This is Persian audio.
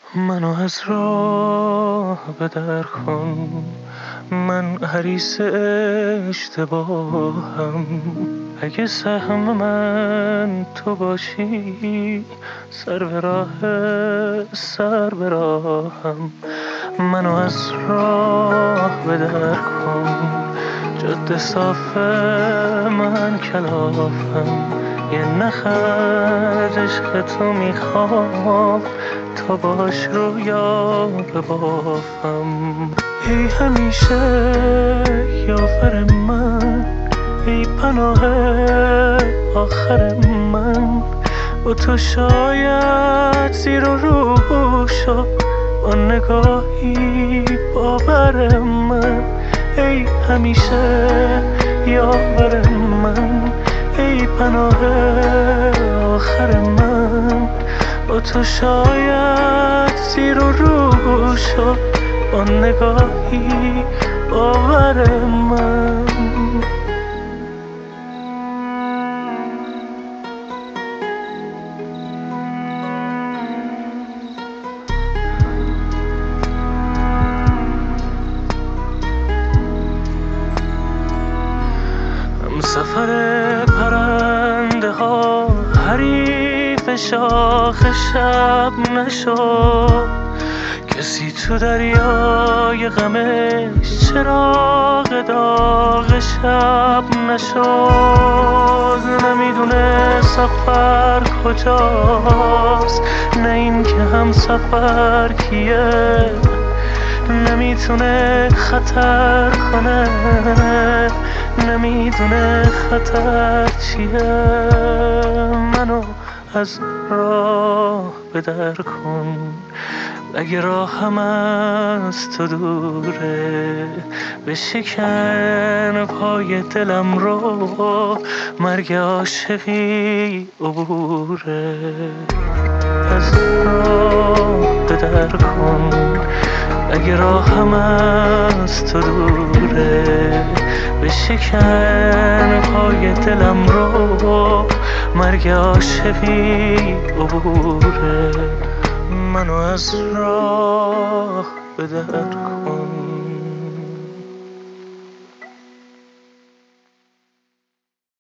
منو از راه به در کن، من حریص اشتباهم. اگه سهم من تو باشی، سر به راهم. منو از راه به در کن، جاده صاف من کلافم. یه نخ از عشق تو میخوام، تا باش رویا ببافم. ای همیشه یاور من، ای پناه آخر من. با تو شاید زیر و رو شد، با نگاهی باور من. ای همیشه یاور من، ای پناه آخر من. با تو شاید زیر و رو شد، با نگاهی باور من. سفر پرنده ها حریف شاخ شب نشد. کسی تو دریای غمش چراغ داغ شب نشد. نمیدونه سفر کجاست، نه این که هم سفر کیه. نمیتونه خطر کنه، نمیدونه خطر چیه. منو از راه به در کن، اگه راهم از تو دوره. بشکن پای دلم رو، مرگ عاشقی عبوره. از راه به در کن، اگه راهم از تو دوره. بشکن پای دلم رو، مرگ عاشقی عبوره. منو از راه به در کن.